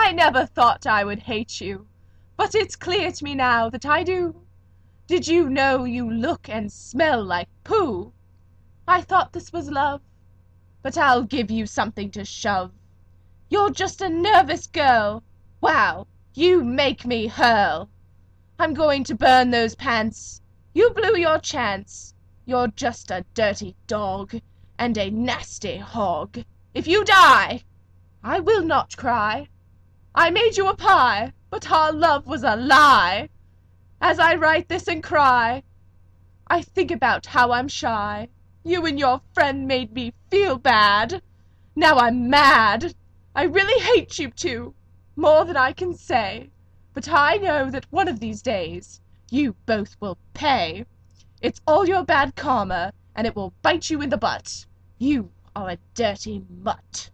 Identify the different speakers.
Speaker 1: I never thought I would hate you, but it's clear to me now that I do. Did you know you look and smell like poo? I thought this was love, but I'll give you something to shove. You're just a nervous girl. Wow, you make me hurl. I'm going to burn those pants. You blew your chance. You're just a dirty dog, and a nasty hog. If you die, I will not cry. I made you a pie, but our love was a lie. As I write this and cry, I think about how I'm shy. You and your friend made me feel bad. Now I'm mad. I really hate you two, more than I can say. But I know that one of these days you both will pay. It's all your bad karma, and it will bite you in the butt. You are a dirty mutt.